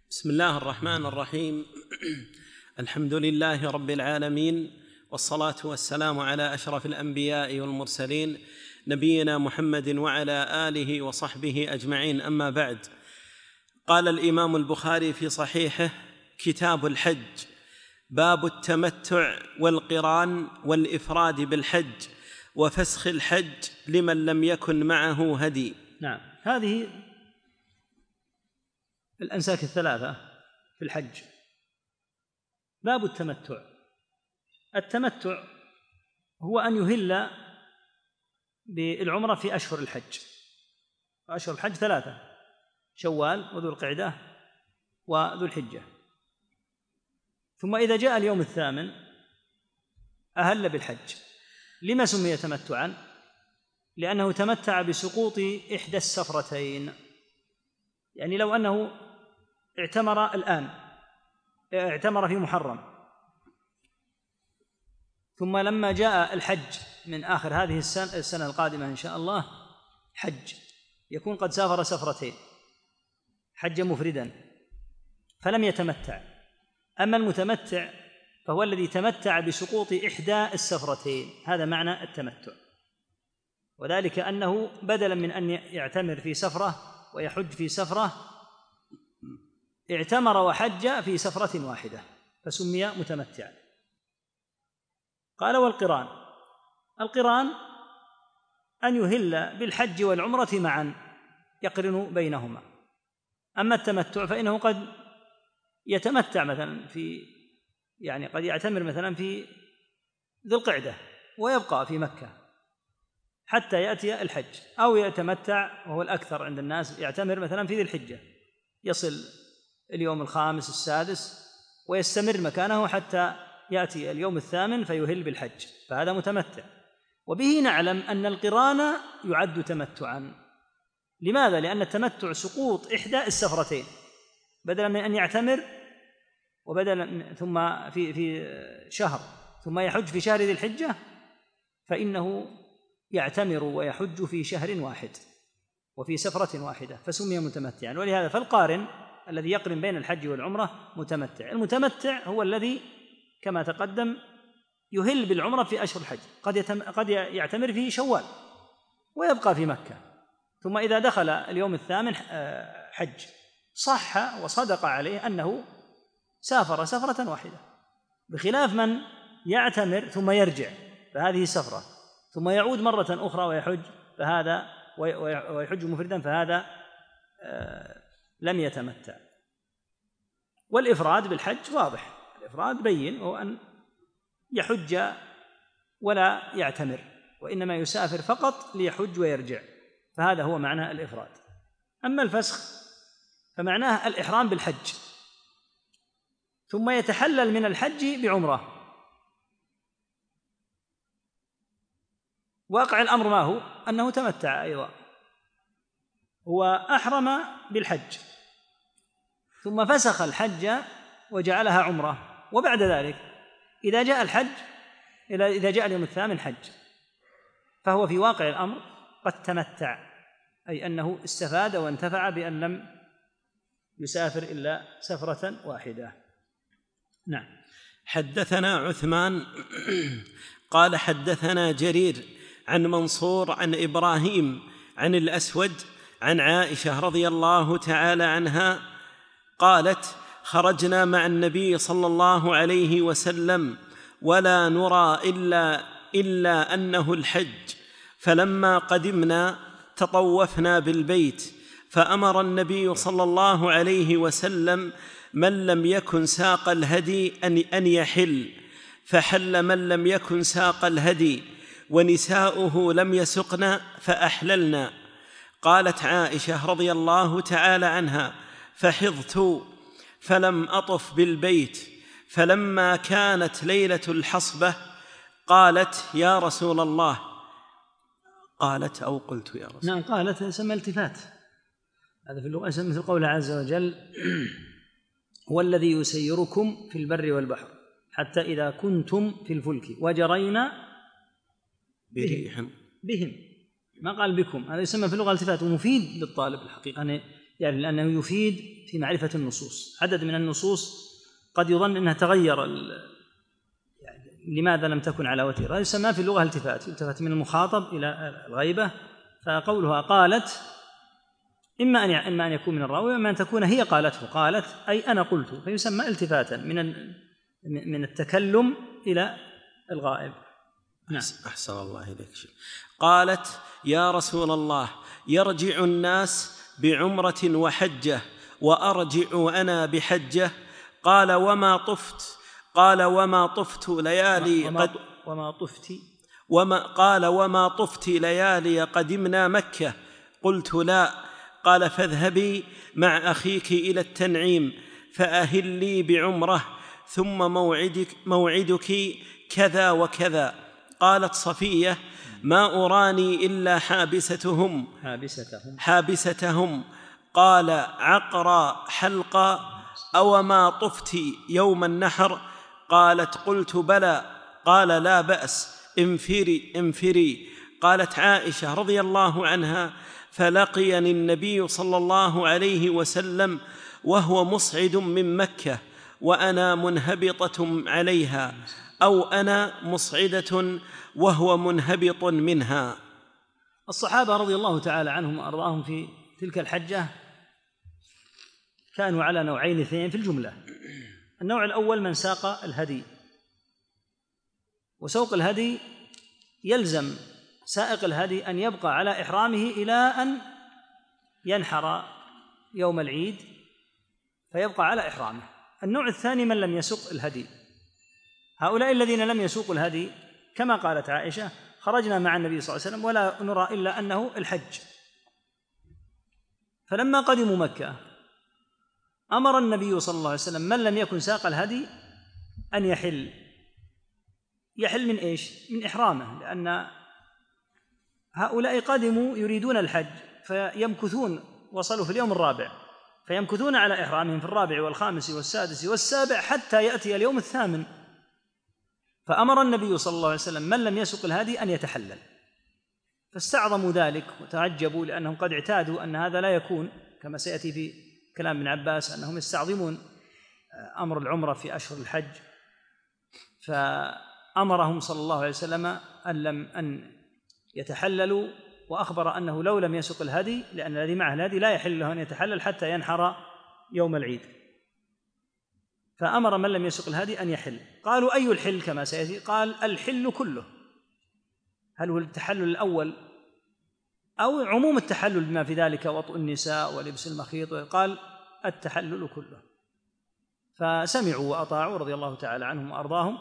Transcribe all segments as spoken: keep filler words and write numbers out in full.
بسم الله الرحمن الرحيم. الحمد لله رب العالمين، والصلاة والسلام على أشرف الأنبياء والمرسلين نبينا محمد وعلى آله وصحبه أجمعين، أما بعد. قال الإمام البخاري في صحيحه: كتاب الحج، باب التمتع والقران والإفراد بالحج وفسخ الحج لمن لم يكن معه هدي. نعم، هذه الأنساك الثلاثة في الحج. باب التمتع. التمتع هو أن يهل بالعمرة في أشهر الحج. أشهر الحج ثلاثة: شوال وذو القعدة وذو الحجة. ثم إذا جاء اليوم الثامن أهل بالحج. لما سمي تمتعا؟ لأنه تمتع بسقوط إحدى السفرتين. يعني لو أنه اعتمر الآن، اعتمر في محرم، ثم لما جاء الحج من آخر هذه السنة, السنة القادمة إن شاء الله حج، يكون قد سافر سفرتين، حج مفردا فلم يتمتع. أما المتمتع فهو الذي تمتع بسقوط إحدى السفرتين، هذا معنى التمتع. وذلك أنه بدلا من أن يعتمر في سفرة ويحج في سفرة، اعتمر وحج في سفرة واحدة فسمي متمتعا. قال: والقران. القران أن يهل بالحج والعمرة معا، يقرن بينهما. أما التمتع فإنه قد يتمتع مثلا في يعني قد يعتمر مثلا في ذي القعدة ويبقى في مكة حتى يأتي الحج، أو يتمتع وهو الأكثر عند الناس يعتمر مثلا في ذي الحجة، يصل اليوم الخامس السادس ويستمر مكانه حتى يأتي اليوم الثامن فيهل بالحج، فهذا متمتع. وبه نعلم أن القران يعد تمتعا. لماذا؟ لأن التمتع سقوط إحدى السفرتين، بدلا من أن يعتمر وبدلا ثم في في شهر ثم يحج في شهر ذي الحجة، فإنه يعتمر ويحج في شهر واحد وفي سفرة واحدة فسمي متمتعا. ولهذا فالقارن الذي يقرن بين الحج والعمرة متمتع. المتمتع هو الذي كما تقدم يهل بالعمرة في أشهر الحج، قد يتم قد يعتمر في شوال ويبقى في مكة، ثم إذا دخل اليوم الثامن حج، صح وصدق عليه أنه سافر سفرة واحدة، بخلاف من يعتمر ثم يرجع فهذه سفرة، ثم يعود مرة أخرى ويحج فهذا ويحج مفردا فهذا لم يتمتع. والإفراد بالحج واضح، الإفراد بين، هو أن يحج ولا يعتمر، وإنما يسافر فقط ليحج ويرجع، فهذا هو معنى الإفراد. أما الفسخ فمعناه الإحرام بالحج ثم يتحلل من الحج بعمرة. واقع الأمر ما هو؟ أنه تمتع أيضا، هو أحرم بالحج ثم فسخ الحج وجعلها عمرة، وبعد ذلك إذا جاء الحج إذا جاء اليوم الثامن حج، فهو في واقع الأمر قد تمتع، أي أنه استفاد وانتفع بأن لم يسافر إلا سفرة واحدة. نعم. حدثنا عثمان قال حدثنا جرير عن منصور عن إبراهيم عن الأسود عن عائشة رضي الله تعالى عنها قالت: خرجنا مع النبي صلى الله عليه وسلم ولا نرى إلا, إلا أنه الحج، فلما قدمنا تطوفنا بالبيت، فأمر النبي صلى الله عليه وسلم من لم يكن ساق الهدي أن يحل، فحل من لم يكن ساق الهدي، ونساؤه لم يسقن فأحللنا. قالت عائشة رضي الله تعالى عنها: فحضت فلم أطف بالبيت، فلما كانت ليلة الحصبة قالت: يا رسول الله. قالت أو قلت يا رسول نعم، قالت، سمى التفات، هذا في اللغة مثل قوله عز وجل: هو الذي يسيركم في البر والبحر حتى إذا كنتم في الفلك وجرينا بهم, بهم. ما قال بكم، هذا يسمى في اللغة التفات، ومفيد للطالب الحقيقة أن يعني لأنه يفيد في معرفة النصوص. عدد من النصوص قد يظن أنها تغير يعني لماذا لم تكن على وتيرة، هذا يسمى في اللغة التفات، يلتفت من المخاطب إلى الغيبة. فقولها قالت إما أن إما أن يكون من الراوي وإما أن تكون هي قالته، قالت أي أنا قلت، فيسمى التفاتا من من التكلم إلى الغائب. نعم. أحسن الله إليك. قالت يا رسول الله يرجع الناس بعمرة وحجة وأرجع أنا بحجة، قال وما طفت قال وما طفت ليالي وما, قد وما طفت وما قال وما طفت ليالي قدمنا مكة، قلت لا، قال فاذهبي مع أخيك إلى التنعيم فأهلي بعمرة ثم موعدك, موعدك كذا وكذا. قالت صفية ما أراني إلا حابستهم حابستهم, حابستهم. قال عقرى حلقا أو ما طفت يوم النحر؟ قالت قلت بلى. قال لا بأس، انفري انفري. قالت عائشة رضي الله عنها فلقيني النبي صلى الله عليه وسلم وهو مصعد من مكة وأنا منهبطة عليها، أو أنا مصعدة وهو منهبط منها. الصحابة رضي الله تعالى عنهم وأرضاهم في تلك الحجة كانوا على نوعين اثنين في الجملة. النوع الأول من ساق الهدي، وسوق الهدي يلزم سائق الهدي أن يبقى على إحرامه إلى أن ينحر يوم العيد فيبقى على إحرامه. النوع الثاني من لم يسوق الهدي، هؤلاء الذين لم يسوقوا الهدي كما قالت عائشة خرجنا مع النبي صلى الله عليه وسلم ولا نرى إلا أنه الحج. فلما قدموا مكة أمر النبي صلى الله عليه وسلم من لم يكن ساق الهدي أن يحل. يحل من إيش؟ من إحرامه، لأن هؤلاء قدموا يريدون الحج فيمكثون، وصلوا في اليوم الرابع فيمكثون على إحرامهم في الرابع والخامس والسادس والسابع حتى يأتي اليوم الثامن. فأمر النبي صلى الله عليه وسلم من لم يسق الهدي أن يتحلل، فاستعظموا ذلك وتعجبوا لأنهم قد اعتادوا أن هذا لا يكون، كما سيأتي في كلام ابن عباس أنهم يستعظمون أمر العمرة في أشهر الحج. فأمرهم صلى الله عليه وسلم أن لم أن يتحللوا، وأخبر أنه لو لم يسق الهدي، لأن الذي معه الهدي لا يحل له أن يتحلل حتى ينحر يوم العيد، فأمر من لم يسق الهدي أن يحل. قالوا أي الحل كما سيأتي؟ قال الحل كله. هل هو التحلل الأول أو عموم التحلل بما في ذلك وطء النساء ولبس المخيط؟ قال التحلل كله. فسمعوا وأطاعوا رضي الله تعالى عنهم وأرضاهم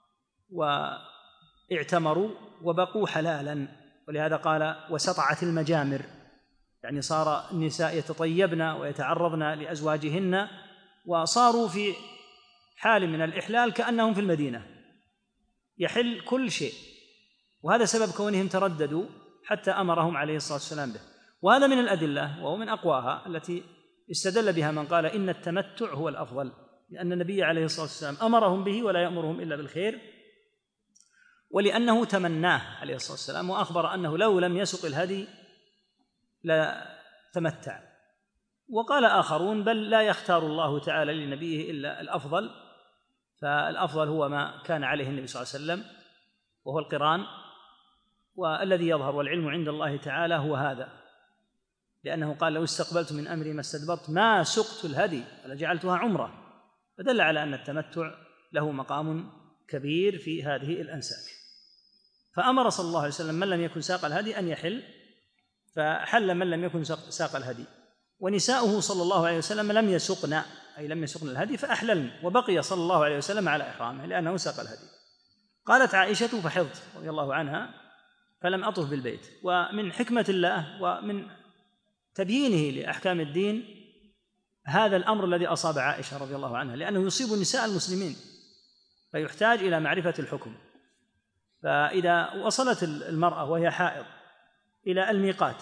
واعتمروا وبقوا حلالا. ولهذا قال وسطعت المجامر، يعني صار النساء يتطيبن ويتعرضن لأزواجهن وصاروا في حال من الإحلال كأنهم في المدينة، يحل كل شيء. وهذا سبب كونهم ترددوا حتى أمرهم عليه الصلاة والسلام به. وهذا من الأدلة وهو من أقواها التي استدل بها من قال إن التمتع هو الأفضل، لأن النبي عليه الصلاة والسلام أمرهم به ولا يأمرهم إلا بالخير، ولأنه تمناه عليه الصلاة والسلام وأخبر أنه لو لم يسق الهدي لا تمتع. وقال آخرون بل لا يختار الله تعالى لنبيه إلا الأفضل، فالأفضل هو ما كان عليه النبي صلى الله عليه وسلم وهو القران، والذي يظهر والعلم عند الله تعالى هو هذا، لأنه قال لو استقبلت من أمري ما استدبرت ما سقت الهدي ولجعلتها عمرة، فدل على أن التمتع له مقام كبير في هذه الأنساك. فأمر صلى الله عليه وسلم من لم يكن ساق الهدي أن يحل، فحل من لم يكن ساق الهدي. ونساؤه صلى الله عليه وسلم لم يسقن، أي لم يسقن الهدي فأحللن، وبقي صلى الله عليه وسلم على إحرامه لأنه ساق الهدي. قالت عائشة فحضت رضي الله عنها فلم أطف بالبيت. ومن حكمة الله ومن تبيينه لأحكام الدين هذا الأمر الذي أصاب عائشة رضي الله عنها، لأنه يصيب نساء المسلمين فيحتاج إلى معرفة الحكم. فإذا وصلت المرأة وهي حائض إلى الميقات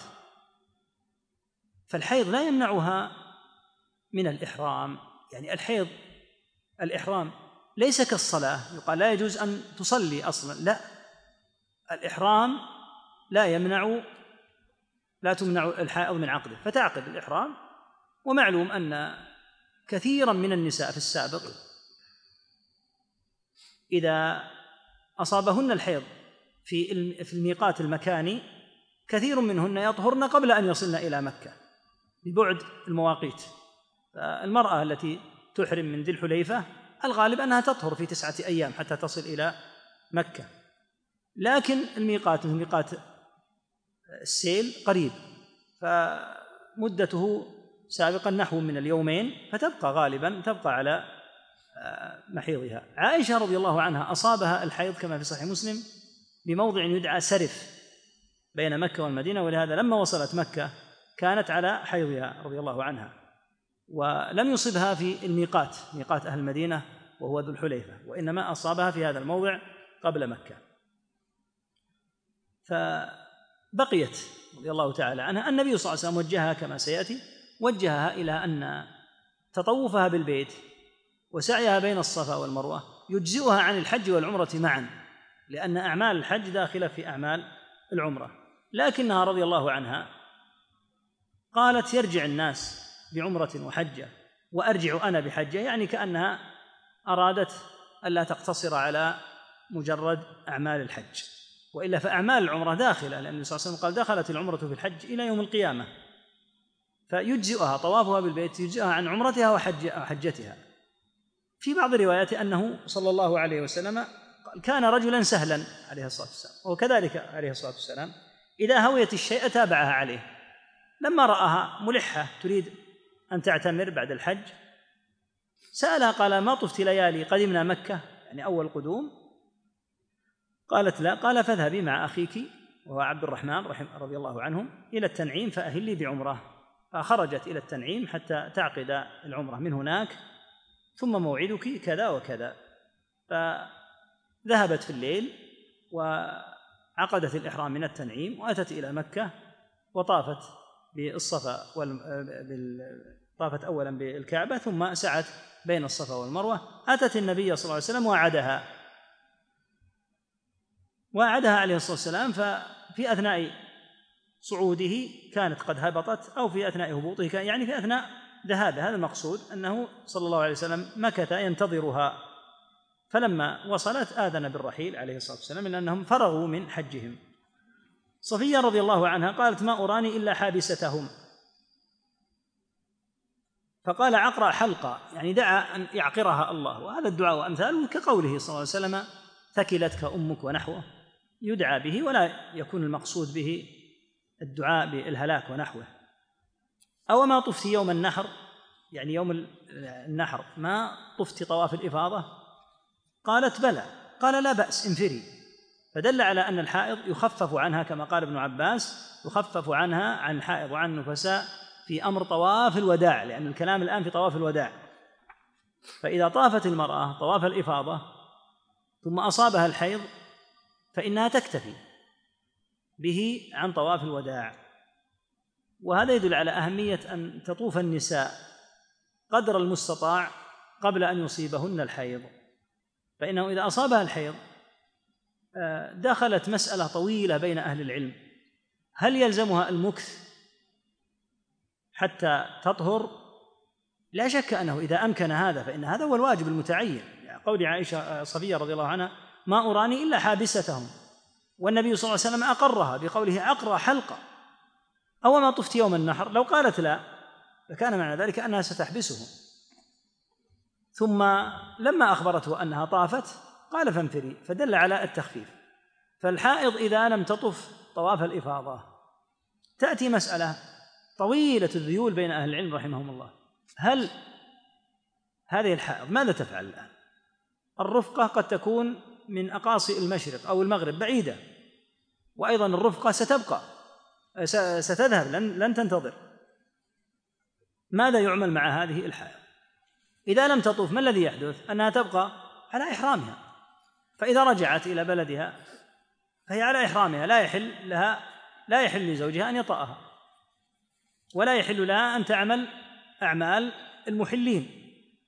فالحيض لا يمنعها من الإحرام، يعني الحيض الإحرام ليس كالصلاة يقال لا يجوز أن تصلي أصلا، لا، الإحرام لا يمنع لا تمنع الحائض من عقده، فتعقد الإحرام ومعلوم أن كثيرا من النساء في السابق إذا أصابهن الحيض في في الميقات المكاني كثير منهن يطهرن قبل أن يصلن إلى مكة ببعد المواقيت. فالمرأة التي تحرم من ذي الحليفة الغالب أنها تطهر في تسعة أيام حتى تصل إلى مكة، لكن الميقات ميقات السيل قريب، فمدته سابقا نحو من اليومين، فتبقى غالبا تبقى على محيضها. عائشة رضي الله عنها أصابها الحيض كما في صحيح مسلم بموضع يدعى سرف بين مكة والمدينة، ولهذا لما وصلت مكة كانت على حيضها رضي الله عنها، ولم يصبها في الميقات ميقات أهل المدينة وهو ذو الحليفة، وإنما أصابها في هذا الموضع قبل مكة. فبقيت رضي الله تعالى عنها النبي صلى الله عليه وسلم وجهها كما سيأتي، وجهها إلى أن تطوفها بالبيت وسعيها بين الصفا والمروة يجزئها عن الحج والعمرة معا، لأن أعمال الحج داخلة في أعمال العمرة، لكنها رضي الله عنها قالت يرجع الناس بعمرة وحجة وأرجع أنا بحجة، يعني كأنها أرادت ألا تقتصر على مجرد أعمال الحج، وإلا فأعمال العمرة داخلة، لأن النبي صلى الله عليه وسلم قال دخلت العمرة في الحج إلى يوم القيامة، فيجزئها طوافها بالبيت يجزئها عن عمرتها وحجتها. في بعض الروايات أنه صلى الله عليه وسلم كان رجلا سهلا عليه الصلاة والسلام، وكذلك عليه الصلاة والسلام إذا هويت الشيء تابعها عليه. لما رآها ملحة تريد أن تعتمر بعد الحج سألها قال ما طفت ليالي قدمنا مكة، يعني أول قدوم؟ قالت لا. قال فاذهبي مع أخيك وهو عبد الرحمن رضي الله عنهم إلى التنعيم فأهلي بعمرة. فخرجت إلى التنعيم حتى تعقد العمرة من هناك، ثم موعدك كذا وكذا. فذهبت في الليل وعقدت الإحرام من التنعيم وأتت إلى مكة وطافت بالصفا وال... طافت أولا بالكعبة ثم سعت بين الصفا والمروة. أتت النبي صلى الله عليه وسلم وعدها وعدها عليه الصلاة والسلام، ففي أثناء صعوده كانت قد هبطت، أو في أثناء هبوطه كان يعني في أثناء ذهابه. هذا المقصود أنه صلى الله عليه وسلم مكث ينتظرها، فلما وصلت آذن بالرحيل عليه الصلاة والسلام لأنهم فرغوا من حجهم. صفية رضي الله عنها قالت ما أراني إلا حابستهم، فقال عقرأ حلقة، يعني دعا أن يعقرها الله، وهذا الدعاء وأمثاله كقوله صلى الله عليه وسلم ثكلتك أمك ونحوه، يدعى به ولا يكون المقصود به الدعاء بالهلاك ونحوه. أو ما طفت يوم النحر، يعني يوم النحر ما طفت طواف الإفاضة؟ قالت بلى. قال لا بأس انفري، فدل على أن الحائض يخفف عنها كما قال ابن عباس، يخفف عنها عن الحائض وعن النفساء في أمر طواف الوداع، لأن الكلام الآن في طواف الوداع. فإذا طافت المرأة طواف الإفاضة ثم أصابها الحيض فإنها تكتفي به عن طواف الوداع. وهذا يدل على أهمية أن تطوف النساء قدر المستطاع قبل أن يصيبهن الحيض، فإنه إذا أصابها الحيض دخلت مسألة طويلة بين أهل العلم، هل يلزمها المكث حتى تطهر؟ لا شك أنه إذا أمكن هذا فإن هذا هو الواجب المتعين، يعني قول عائشة صفية رضي الله عنها ما أراني إلا حابستهم، والنبي صلى الله عليه وسلم أقرها بقوله عقرأ حلقة. أو ما طفت يوم النحر، لو قالت لا فكان معنى ذلك أنها ستحبسهم. ثم لما أخبرته أنها طافت قال فانفري، فدل على التخفيف. فالحائض إذا لم تطف طواف الإفاضة تأتي مسألة طويلة الذيول بين أهل العلم رحمهم الله، هل هذه الحائض ماذا تفعل الآن؟ الرفقة قد تكون من أقاصي المشرق أو المغرب بعيدة، وأيضا الرفقة ستبقى ستذهب لن, لن تنتظر. ماذا يعمل مع هذه الحائض؟ إذا لم تطوف ما الذي يحدث؟ أنها تبقى على إحرامها، فإذا رجعت إلى بلدها فهي على إحرامها، لا يحل لها لا يحل لزوجها أن يطأها، ولا يحل لها أن تعمل أعمال المحلين.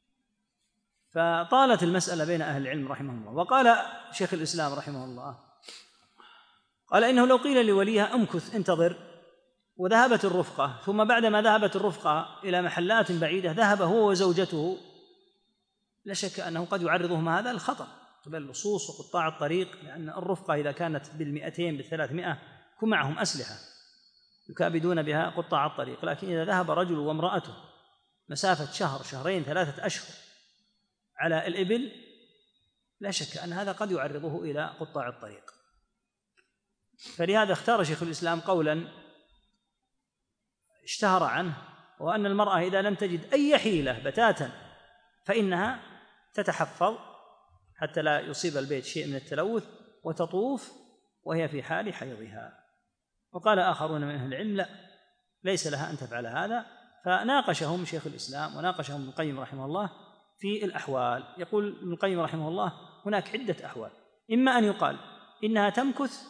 فطالت المسألة بين أهل العلم رحمهم الله. وقال شيخ الإسلام رحمه الله قال إنه لو قيل لوليها امكث انتظر وذهبت الرفقة، ثم بعدما ذهبت الرفقة إلى محلات بعيدة ذهب هو وزوجته، لا شك أنه قد يعرضهما هذا الخطر قبل اللصوص وقطاع الطريق، لأن الرفقة إذا كانت بالمئتين بالثلاثمائة يكون معهم أسلحة يكابدون بها قطاع الطريق. لكن إذا ذهب رجل وامرأته مسافة شهر شهرين ثلاثة أشهر على الإبل، لا شك أن هذا قد يعرضه إلى قطاع الطريق. فلهذا اختار شيخ الإسلام قولا اشتهر عنه، وأن المرأة إذا لم تجد أي حيلة بتاتا فإنها تتحفظ حتى لا يصيب البيت شيء من التلوث، وتطوف وهي في حال حيضها. وقال آخرون من أهل العلم لا، ليس لها أن تفعل هذا. فناقشهم شيخ الإسلام وناقشهم ابن القيم رحمه الله في الأحوال. يقول ابن القيم رحمه الله هناك عدة أحوال، إما أن يقال إنها تمكث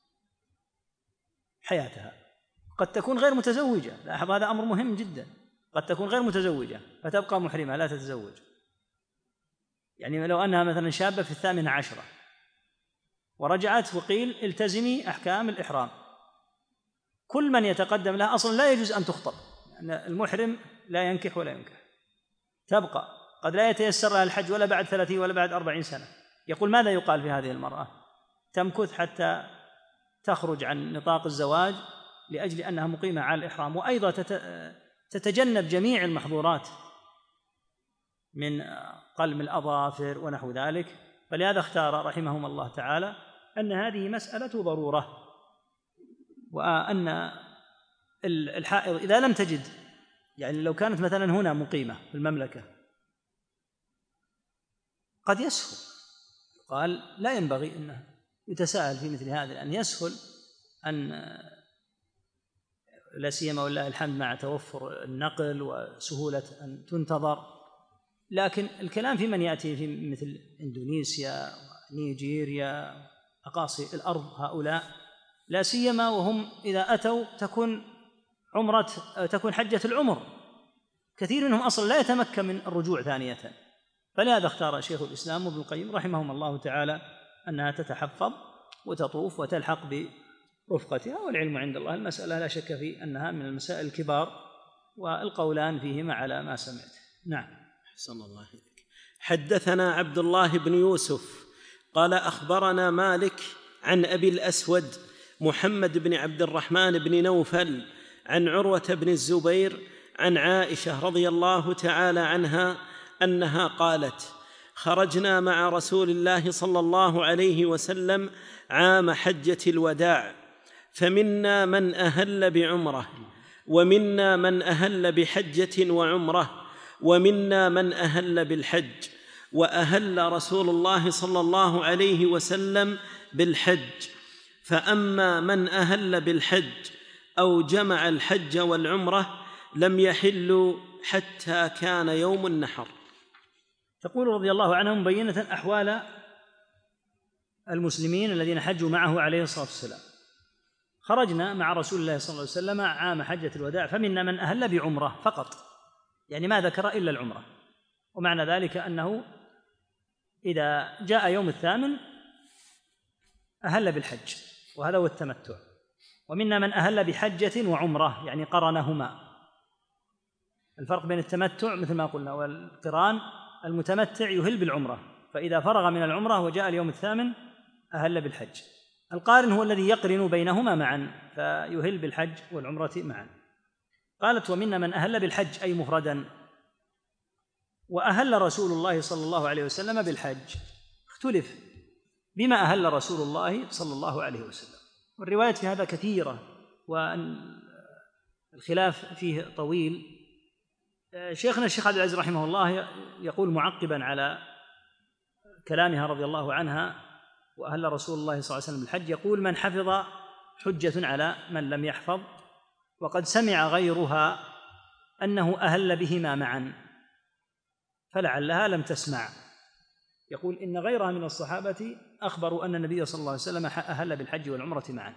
حياتها، قد تكون غير متزوجة، لاحظ هذا أمر مهم جدا، قد تكون غير متزوجة فتبقى محرمة لا تتزوج. يعني لو أنها مثلا شابة في الثامنة عشرة ورجعت وقيل التزمي أحكام الإحرام، كل من يتقدم لها أصلا لا يجوز أن تخطب، لأن يعني المحرم لا ينكح ولا ينكح، تبقى قد لا يتيسر لها الحج ولا بعد ثلاثين ولا بعد أربعين سنة. يقول ماذا يقال في هذه المرأة؟ تمكث حتى تخرج عن نطاق الزواج لأجل أنها مقيمة على الإحرام، وأيضا تتجنب جميع المحظورات من قلم الأظافر ونحو ذلك. فلهذا اختار رحمهم الله تعالى أن هذه مسألة ضرورة، وأن الحائض إذا لم تجد، يعني لو كانت مثلا هنا مقيمة في المملكة قد يسهل، قال لا ينبغي أن يتساهل في مثل هذا، أن يسهل أن لا سيما ولله الحمد مع توفر النقل وسهولة أن تنتظر. لكن الكلام في من يأتي في مثل إندونيسيا ونيجيريا أقاصي الأرض، هؤلاء لا سيما وهم إذا أتوا تكون عمرة تكون حجة العمر، كثير منهم أصلا لا يتمكن من الرجوع ثانية. فلهذا اختار شيخ الإسلام ابن القيم رحمهم الله تعالى أنها تتحفظ وتطوف وتلحق برفقتها، والعلم عند الله. المسألة لا شك في أنها من المسائل الكبار، والقولان فيهما على ما سمعت. نعم. أحسن الله إليك. حدثنا عبد الله بن يوسف قال أخبرنا مالك عن أبي الأسود محمد بن عبد الرحمن بن نوفل عن عروة بن الزبير عن عائشة رضي الله تعالى عنها أنها قالت: خرجنا مع رسول الله صلى الله عليه وسلم عام حجة الوداع، فمنا من أهل بعمرة، ومنا من أهل بحجة وعمرة، ومنا من أهل بالحج، وأهل رسول الله صلى الله عليه وسلم بالحج. فأما من أهل بالحج أو جمع الحج والعمرة لم يحلوا حتى كان يوم النحر. تقول رضي الله عنهم مبينة أحوال المسلمين الذين حجوا معه عليه الصلاة والسلام: خرجنا مع رسول الله صلى الله عليه وسلم عام حجة الوداع، فمنا من أهل بعمرة فقط، يعني ما ذكر إلا العمرة، ومعنى ذلك أنه إذا جاء يوم الثامن أهل بالحج، وهذا هو التمتع. ومنا من أهل بحجة وعمرة، يعني قرنهما. الفرق بين التمتع مثل ما قلنا والقران: المتمتع يهل بالعمرة، فإذا فرغ من العمرة وجاء اليوم الثامن أهل بالحج. القارن هو الذي يقرن بينهما معا، فيهل بالحج والعمرة معا. قالت: ومنا من أهل بالحج أي مفردا، وأهل رسول الله صلى الله عليه وسلم بالحج. اختلف بما أهل رسول الله صلى الله عليه وسلم، والروايات في هذا كثيرة والخلاف فيه طويل. شيخنا الشيخ عبد العزيز رحمه الله يقول معقبا على كلامها رضي الله عنها: وأهل رسول الله صلى الله عليه وسلم بالحج، يقول: من حفظ حجة على من لم يحفظ، وقد سمع غيرها أنه أهل بهما معا، فلعلها لم تسمع. يقول: إن غيرها من الصحابة أخبروا أن النبي صلى الله عليه وسلم أهل بالحج والعمرة معا.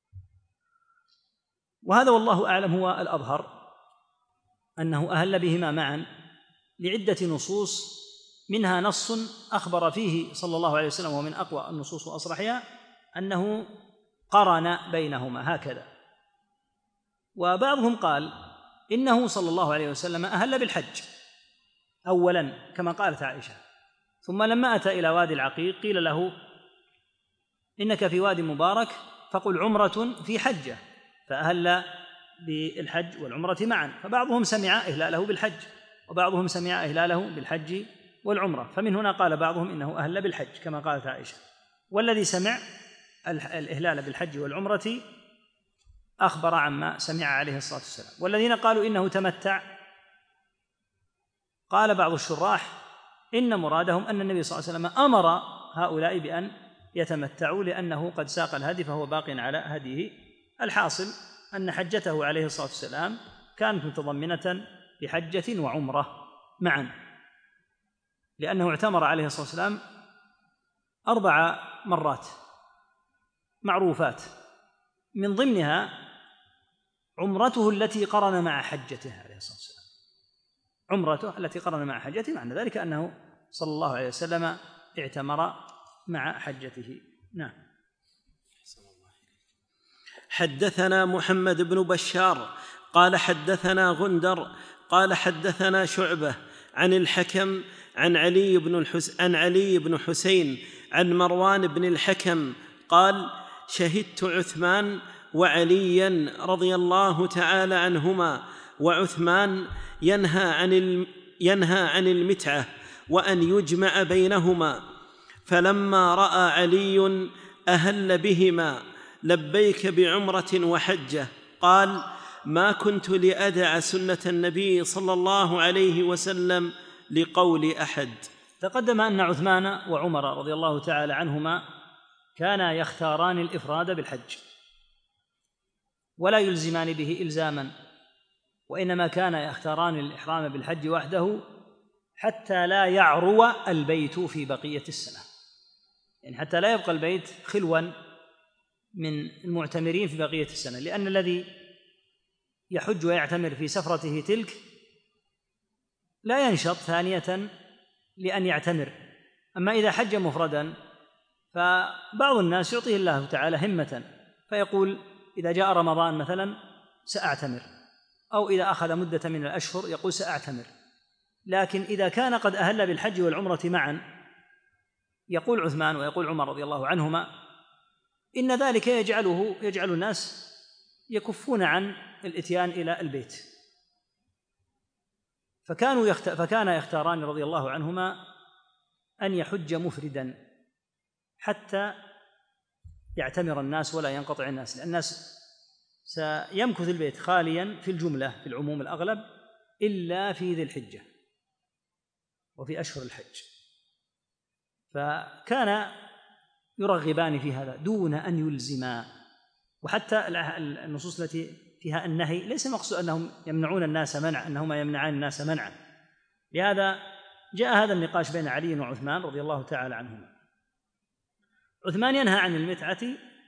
وهذا والله أعلم هو الأظهر، أنه أهل بهما معا لعدة نصوص، منها نص أخبر فيه صلى الله عليه وسلم ومن أقوى النصوص وأصرحها أنه قرن بينهما هكذا. وبعضهم قال إنه صلى الله عليه وسلم أهل بالحج أولا كما قالت عائشة، ثم لما أتى إلى وادي العقيق قيل له إنك في وادي مبارك فقل عمرة في حجة، فأهل بالحج والعمرة معا. فبعضهم سمع إهلاله بالحج وبعضهم سمع إهلاله بالحج والعمرة، فمن هنا قال بعضهم إنه أهل بالحج كما قالت عائشة، والذي سمع الإهلال بالحج والعمرة أخبر عما سمع عليه الصلاة والسلام. والذين قالوا إنه تمتع قال بعض الشراح إن مرادهم أن النبي صلى الله عليه وسلم أمر هؤلاء بأن يتمتعوا لأنه قد ساق الهدي فهو باق على هديه. الحاصل أن حجته عليه الصلاة والسلام كانت متضمنة بحجة وعمرة معا، لأنه اعتمر عليه الصلاة والسلام أربع مرات معروفات، من ضمنها عمرته التي قرن مع حجته عليه الصلاة والسلام، عمرته التي قرن مع حجته، معنى ذلك أنه صلى الله عليه وسلم اعتمر مع حجته. نعم. حدثنا محمد بن بشار قال حدثنا غندر قال حدثنا شعبة عن الحكم عن علي بن الحس... عن علي بن حسين عن مروان بن الحكم قال شهدت عثمان وعليا رضي الله تعالى عنهما، وعثمان ينهى عن الم... ينهى عن المتعة وأن يجمع بينهما، فلما رأى علي أهل بهما لبيك بعمرة وحجة قال ما كنت لأدع سنة النبي صلى الله عليه وسلم لقول أحد. تقدم أن عثمان وعمر رضي الله تعالى عنهما كانا يختاران الإفراد بالحج ولا يلزمان به إلزاما، وإنما كانا يختاران الإحرام بالحج وحده حتى لا يعرو البيت في بقية السنة، يعني حتى لا يبقى البيت خلوا من المعتمرين في بقية السنة، لأن الذي يحج ويعتمر في سفرته تلك لا ينشط ثانية لأن يعتمر. أما إذا حج مفردا فبعض الناس يعطيه الله تعالى همة فيقول إذا جاء رمضان مثلا سأعتمر، أو إذا أخذ مدة من الأشهر يقول سأعتمر. لكن إذا كان قد أهل بالحج والعمرة معا يقول عثمان ويقول عمر رضي الله عنهما إن ذلك يجعله يجعل الناس يكفون عن الإتيان إلى البيت، فكانوا يخت... فكان يختاران رضي الله عنهما أن يحج مفردا حتى يعتمر الناس ولا ينقطع الناس، لأن الناس سيمكث البيت خاليا في الجملة في العموم الأغلب إلا في ذي الحجة وفي أشهر الحج، فكان يرغبان في هذا دون أن يلزما. وحتى النصوص التي فيها النهي ليس مقصود أنهم يمنعون الناس منع أنهما يمنعان الناس منعا، لهذا جاء هذا النقاش بين علي وعثمان رضي الله تعالى عنهما. عثمان ينهى عن المتعة،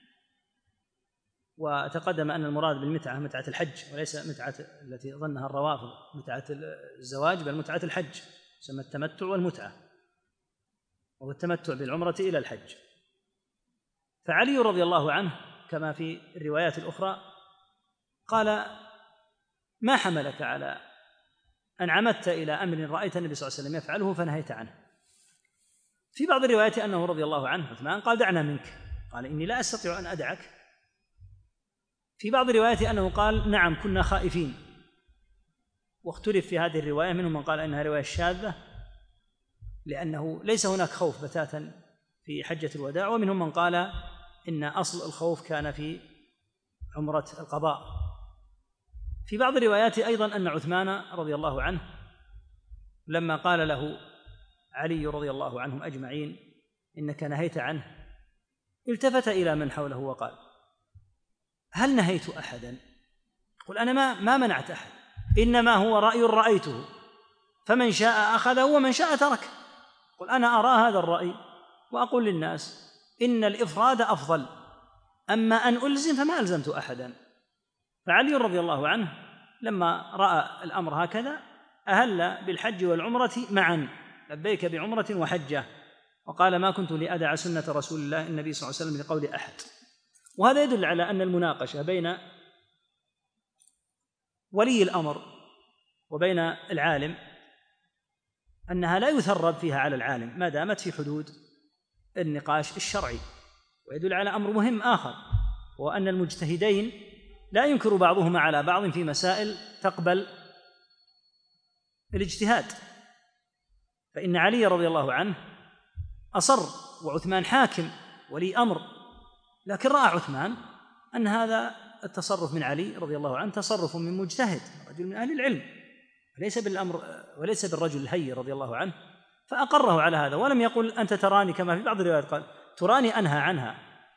وتقدم أن المراد بالمتعة متعة الحج وليس متعة التي ظنها الروافض متعة الزواج، بل متعة الحج تسمى التمتع والمتعة، وهو التمتع بالعمرة إلى الحج. فعلي رضي الله عنه كما في الروايات الأخرى قال ما حملك على أن عمدت إلى أمر رأيت النبي صلى الله عليه وسلم يفعله فنهيت عنه. في بعض الروايات أنه رضي الله عنه عثمان قال دعنا منك، قال إني لا أستطيع أن أدعك. في بعض الروايات أنه قال نعم كنا خائفين، واختلف في هذه الرواية، منهم من قال إنها رواية شاذة لأنه ليس هناك خوف بتاتا في حجة الوداع، ومنهم من قال إن أصل الخوف كان في عمرة القضاء. في بعض الروايات أيضا أن عثمان رضي الله عنه لما قال له علي رضي الله عنهم أجمعين إنك نهيت عنه التفت إلى من حوله وقال هل نهيت أحدا؟ قل أنا ما, ما منعت أحد، إنما هو رأي رأيته فمن شاء أخذه ومن شاء ترك. قل أنا أرى هذا الرأي وأقول للناس إن الإفراد أفضل، أما أن ألزم فما ألزمت أحدا. فعلي رضي الله عنه لما رأى الأمر هكذا أهل بالحج والعمرة معا لبيك بعمرة وحجة، وقال ما كنت لأدع سنة رسول الله النبي صلى الله عليه وسلم لقول أحد. وهذا يدل على أن المناقشة بين ولي الأمر وبين العالم أنها لا يثرب فيها على العالم ما دامت في حدود النقاش الشرعي. ويدل على أمر مهم آخر، هو أن المجتهدين لا ينكر بعضهما على بعض في مسائل تقبل الاجتهاد، فإن علي رضي الله عنه أصر وعثمان حاكم ولي أمر، لكن رأى عثمان أن هذا التصرف من علي رضي الله عنه تصرف من مجتهد رجل من أهل العلم وليس بالأمر وليس بالرجل الهين رضي الله عنه، فأقره على هذا ولم يقل أنت تراني كما في بعض الروايات قال تراني أنهى عنها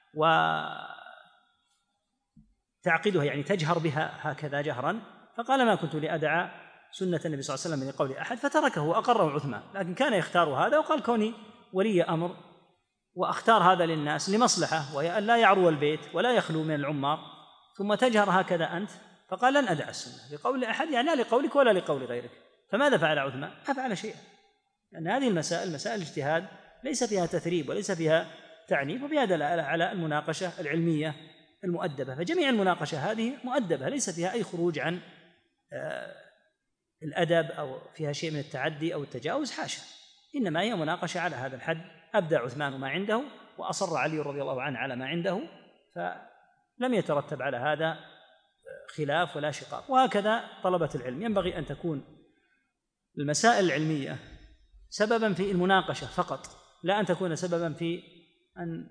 وتعقدها يعني تجهر بها هكذا جهرا، فقال ما كنت لأدع سنة النبي صلى الله عليه وسلم من قول أحد، فتركه وأقره عثمان. لكن كان يختار هذا وقال كوني ولي أمر وأختار هذا للناس لمصلحة، وهي أن لا يعرو البيت ولا يخلو من العمار، ثم تجهر هكذا أنت، فقال لن أدع السنة لقول أحد يعني لا لقولك ولا لقول غيرك. فماذا فعل عثمان؟ ما فعل شيئا، لأن هذه المسائل مسائل اجتهاد ليس فيها تثريب وليس فيها تعنيف، وفيها دلالة على المناقشة العلمية المؤدبة. فجميع المناقشة هذه مؤدبة ليس فيها أي خروج عن الأدب أو فيها شيء من التعدي أو التجاوز، حاشا، إنما هي مناقشة على هذا الحد. أبدى عثمان ما عنده وأصر علي رضي الله عنه على ما عنده، فلم يترتب على هذا خلاف ولا شقاق. وهكذا طلبة العلم ينبغي أن تكون المسائل العلمية سببا في المناقشة فقط، لا أن تكون سببا في أن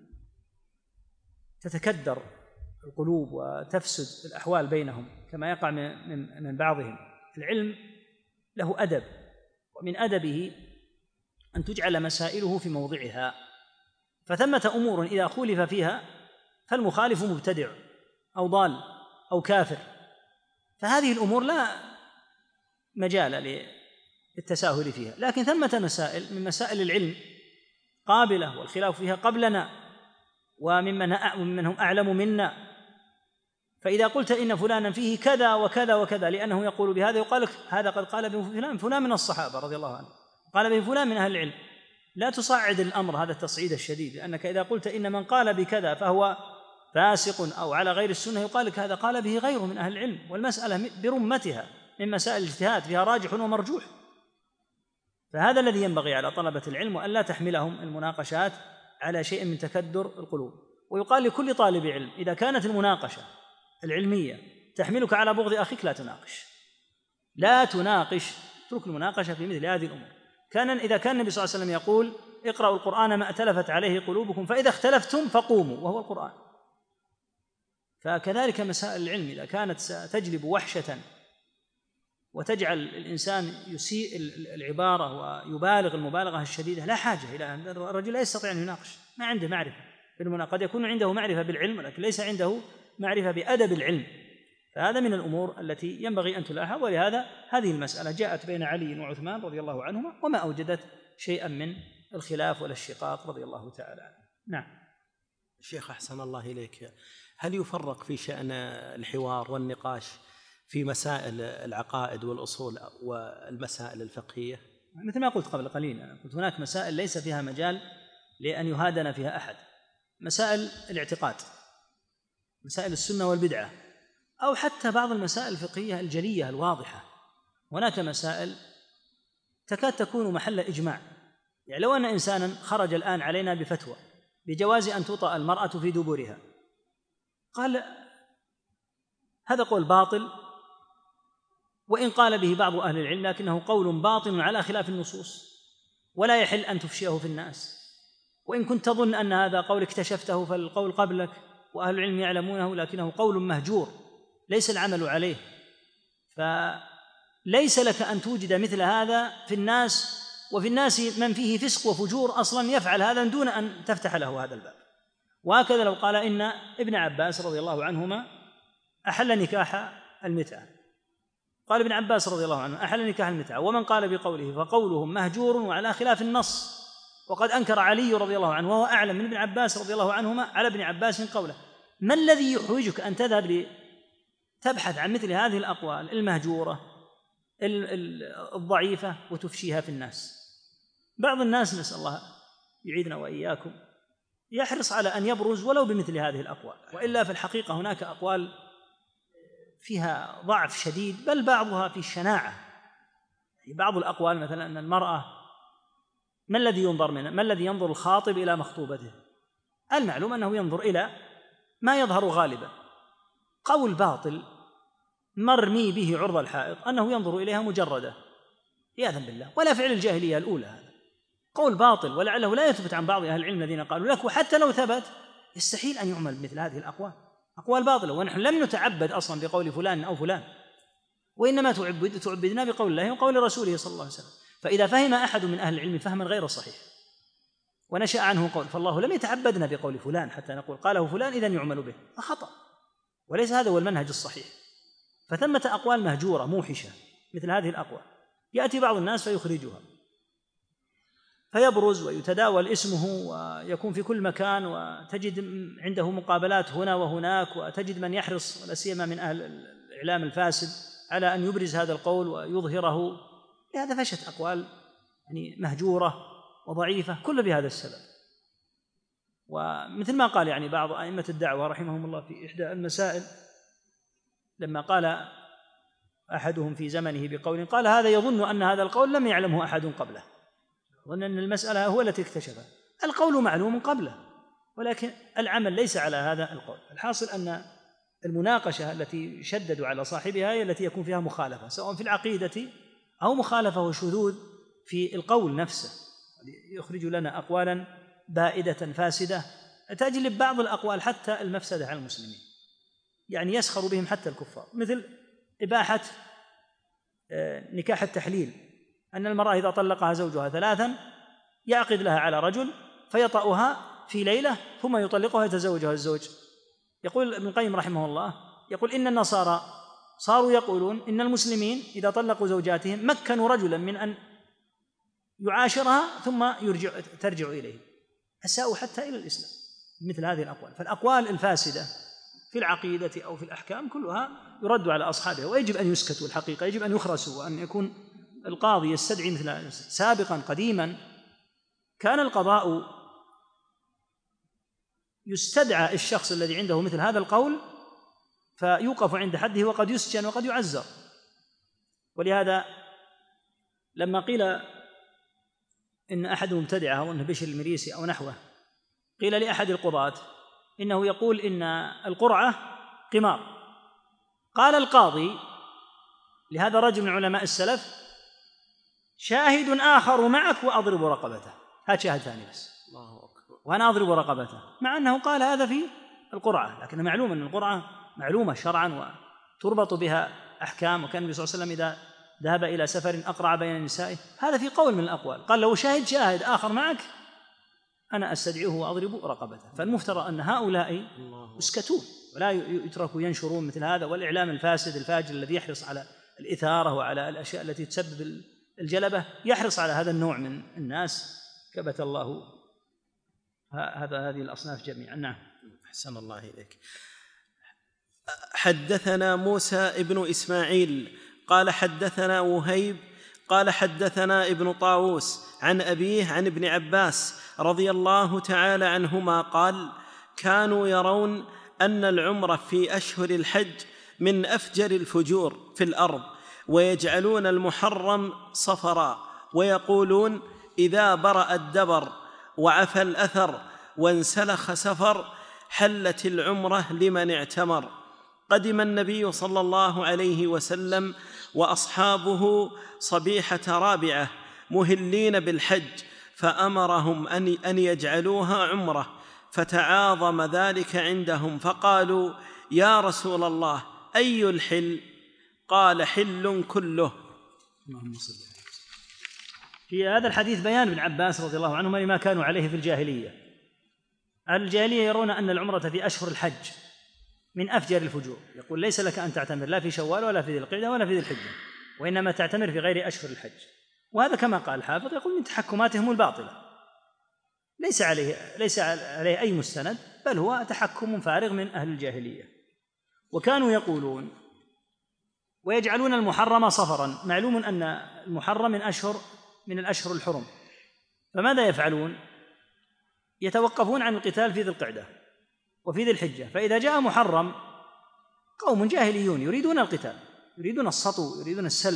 تتكدر القلوب وتفسد الأحوال بينهم كما يقع من من بعضهم. العلم له أدب، ومن أدبه أن تجعل مسائله في موضعها، فثمة أمور إذا خولف فيها فالمخالف مبتدع أو ضال أو كافر، فهذه الأمور لا مجال للتساهل فيها. لكن ثمة مسائل من مسائل العلم قابلة والخلاف فيها قبلنا وممن وممن هم أعلم منا، فإذا قلت إن فلانا فيه كذا وكذا وكذا لأنه يقول بهذا، يقال لك هذا قد قال به فلان فلان من الصحابة رضي الله عنه، قال به فلان من أهل العلم. لا تصعد الأمر هذا التصعيد الشديد، لأنك إذا قلت إن من قال بكذا فهو فاسق أو على غير السنة، يقال لك هذا قال به غيره من أهل العلم، والمسألة برمتها من مسائل الاجتهاد فيها راجح ومرجوح. فهذا الذي ينبغي على طلبة العلم، وأن لا تحملهم المناقشات على شيء من تكدر القلوب. ويقال لكل طالب علم إذا كانت المناقشة العلمية تحملك على بغض أخيك لا تناقش، لا تناقش، اترك المناقشة في مثل هذه الأمور. كان إذا كان النبي صلى الله عليه وسلم يقول اقرأوا القرآن ما ائتلفت عليه قلوبكم فإذا اختلفتم فقوموا، وهو القرآن. فكذلك مسائل العلم إذا كانت ستجلب وحشة وتجعل الإنسان يسيء العبارة ويبالغ المبالغة الشديدة، لا حاجة إلى أن الرجل لا يستطيع أن يناقش، ما عنده معرفة بالمناقشة. قد يكون عنده معرفة بالعلم ولكن ليس عنده معرفة بأدب العلم، فهذا من الأمور التي ينبغي أن تلاحظ. ولهذا هذه المسألة جاءت بين علي وعثمان رضي الله عنهما وما أوجدت شيئا من الخلاف ولا الشقاق رضي الله تعالى عنه. نعم. شيخ أحسن الله إليك، هل يفرق في شأن الحوار والنقاش في مسائل العقائد والأصول والمسائل الفقهية؟ مثل ما قلت قبل قليل، أنا قلت هناك مسائل ليس فيها مجال لأن يهادن فيها أحد، مسائل الاعتقاد، مسائل السنة والبدعة، أو حتى بعض المسائل الفقهية الجلية الواضحة. هناك مسائل تكاد تكون محل إجماع، يعني لو أن إنسانا خرج الآن علينا بفتوى بجواز أن توطأ المرأة في دبرها، قال هذا قول باطل، وإن قال به بعض أهل العلم لكنه قول باطل على خلاف النصوص ولا يحل أن تفشيه في الناس، وإن كنت تظن أن هذا قول اكتشفته فالقول قبلك وأهل العلم يعلمونه، لكنه قول مهجور ليس العمل عليه، فليس لك أن توجد مثل هذا في الناس، وفي الناس من فيه فسق وفجور أصلا يفعل هذا دون أن تفتح له هذا الباب. وهكذا لو قال إن ابن عباس رضي الله عنهما أحل نكاح المتعة، قال ابن عباس رضي الله عنه أحل نكاح المتعة، ومن قال بقوله فقولهم مهجور وعلى خلاف النص، وقد أنكر علي رضي الله عنه وهو أعلم من ابن عباس رضي الله عنهما على ابن عباس قوله. ما الذي يحوجك أن تذهب لتبحث عن مثل هذه الأقوال المهجورة الضعيفة وتفشيها في الناس؟ بعض الناس نسأل الله يعيدنا وإياكم يحرص على أن يبرز ولو بمثل هذه الأقوال، وإلا في الحقيقة هناك أقوال فيها ضعف شديد، بل بعضها في الشناعة. بعض الأقوال مثلا أن المرأة ما الذي ينظر منه؟ ما الذي ينظر الخاطب إلى مخطوبته؟ المعلوم أنه ينظر إلى ما يظهر غالبا. قول باطل مرمي به عرض الحائط أنه ينظر إليها مجردة عياذا بالله، ولا فعل الجاهلية الأولى، هذا قول باطل ولعله لا يثبت عن بعض أهل العلم الذين قالوا لك، وحتى لو ثبت يستحيل أن يعمل بمثل هذه الأقوال، أقوال باطلة، ونحن لم نتعبد أصلا بقول فلان أو فلان، وإنما تعبد تعبدنا بقول الله وقول رسوله صلى الله عليه وسلم. فإذا فهم أحد من أهل العلم فهما غير صحيح ونشأ عنه قول، فالله لم يتعبدنا بقول فلان حتى نقول قاله فلان إذن يعمل به، خطأ، وليس هذا هو المنهج الصحيح. فثمة أقوال مهجورة موحشة مثل هذه الأقوال، يأتي بعض الناس فيخرجها، فيبرز ويتداول اسمه ويكون في كل مكان، وتجد عنده مقابلات هنا وهناك، وتجد من يحرص ولا سيما من أهل الإعلام الفاسد على أن يبرز هذا القول ويظهره. لهذا فشت أقوال يعني مهجورة وضعيفة، كل بهذا السبب. ومثل ما قال يعني بعض أئمة الدعوة رحمهم الله في إحدى المسائل، لما قال أحدهم في زمنه بقول، قال هذا يظن أن هذا القول لم يعلمه أحد قبله، ظن أن المسألة هو التي اكتشفها، القول معلوم قبله ولكن العمل ليس على هذا القول. الحاصل أن المناقشة التي شددوا على صاحبها هي التي يكون فيها مخالفة، سواء في العقيدة أو مخالفة وشذوذ في القول نفسه، يخرج لنا أقوالا بائدة فاسدة تجلب بعض الأقوال حتى المفسدة على المسلمين، يعني يسخر بهم حتى الكفار، مثل إباحة نكاح التحليل، أن المرأة إذا طلقها زوجها ثلاثا يعقد لها على رجل فيطأها في ليلة ثم يطلقها يتزوجها الزوج. يقول ابن القيم رحمه الله، يقول إن النصارى صاروا يقولون إن المسلمين إذا طلقوا زوجاتهم مكنوا رجلا من أن يعاشرها ثم يرجع ترجع إليه، أساءوا حتى إلى الإسلام مثل هذه الأقوال. فالأقوال الفاسدة في العقيدة أو في الأحكام كلها يرد على أصحابها، ويجب أن يسكتوا، الحقيقة يجب أن يخرسوا، وأن يكون القاضي يستدعي مثل سابقا قديما كان القضاء يستدعى الشخص الذي عنده مثل هذا القول فيوقف عند حده وقد يسجن وقد يعزر. ولهذا لما قيل إن أحد مبتدعه أو أنه بشر المريسي أو نحوه، قيل لأحد القضاة إنه يقول إن القرعة قمار، قال القاضي لهذا رجل من علماء السلف شاهد آخر معك وأضرب رقبته، هذا شاهد ثاني بس الله أكبر وأنا أضرب رقبته، مع أنه قال هذا في القرعة، لكن معلوم أن القرعة معلومة شرعا وتربط بها أحكام. وكان النبي صلى الله عليه وسلم إذا ذهب إلى سفر أقرع بين نسائه، هذا في قول من الأقوال، قال لو شاهد شاهد آخر معك أنا أستدعيه وأضرب رقبته. فالمفترض أن هؤلاء يسكتون ولا يتركوا ينشرون مثل هذا، والإعلام الفاسد الفاجر الذي يحرص على الإثارة وعلى الأشياء التي تسبب الجلبة يحرص على هذا النوع من الناس، كبت الله هذا هذه الأصناف جميعا. نعم. أحسن الله إليك. حدثنا موسى ابن إسماعيل قال حدثنا وهيب قال حدثنا ابن طاووس عن أبيه عن ابن عباس رضي الله تعالى عنهما قال كانوا يرون أن العمرة في أشهر الحج من أفجر الفجور في الأرض، ويجعلون المحرم صفرا، ويقولون إذا برأ الدبر وعفى الأثر وانسلخ سفر حلت العمرة لمن اعتمر. قدم النبي صلى الله عليه وسلم وأصحابه صبيحة رابعة مهلين بالحج، فأمرهم أن يجعلوها عمرة، فتعاظم ذلك عندهم، فقالوا يا رسول الله أي الحل؟ قال حل كله. في هذا الحديث بيان ابن عباس رضي الله عنهما لما كانوا عليه في الجاهلية. أهل الجاهلية يرون أن العمرة في أشهر الحج من أفجر الفجور، يقول ليس لك أن تعتمر لا في شوال ولا في ذي القعدة ولا في ذي الحجة، وإنما تعتمر في غير أشهر الحج. وهذا كما قال الحافظ يقول من تحكماتهم الباطلة، ليس عليه ليس عليه أي مستند، بل هو تحكم فارغ من أهل الجاهلية. وكانوا يقولون ويجعلون المحرم صفرا، معلوم أن المحرم من أشهر من الأشهر الحرم، فماذا يفعلون؟ يتوقفون عن القتال في ذي القعدة وفي ذي الحجة، فإذا جاء محرم قوم جاهليون يريدون القتال، يريدون السطو، يريدون السلب.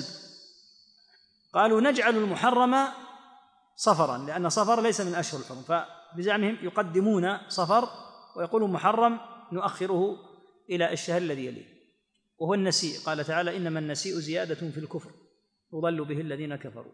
قالوا نجعل المحرم صفرا لأن صفر ليس من أشهر الحرم، فبزعمهم يقدمون صفر ويقولون محرم نؤخره إلى الشهر الذي يليه، وهو النسيء. قال تعالى إنما النسيء زيادة في الكفر يضل به الذين كفروا.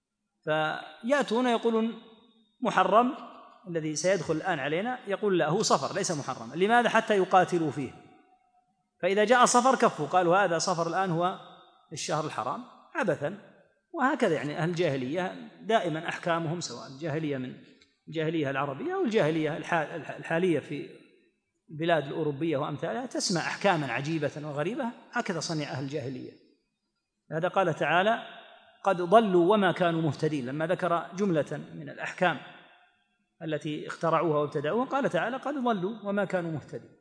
فيأتون يقولون محرم الذي سيدخل الآن علينا، يقول لا هو صفر ليس محرم. لماذا؟ حتى يقاتلوا فيه، فإذا جاء صفر كفوا، قالوا هذا صفر الآن هو الشهر الحرام عبثا. وهكذا يعني أهل الجاهلية دائما أحكامهم سواء الجاهلية من الجاهلية العربية أو الجاهلية الحالية في البلاد الأوروبية وأمثالها تسمع أحكاما عجيبة وغريبة، هكذا صنع أهل الجاهلية. هذا قال تعالى قد ضلوا وما كانوا مهتدين، لما ذكر جملة من الأحكام التي اخترعوها وابتدعوها قال تعالى قد ضلوا وما كانوا مهتدين.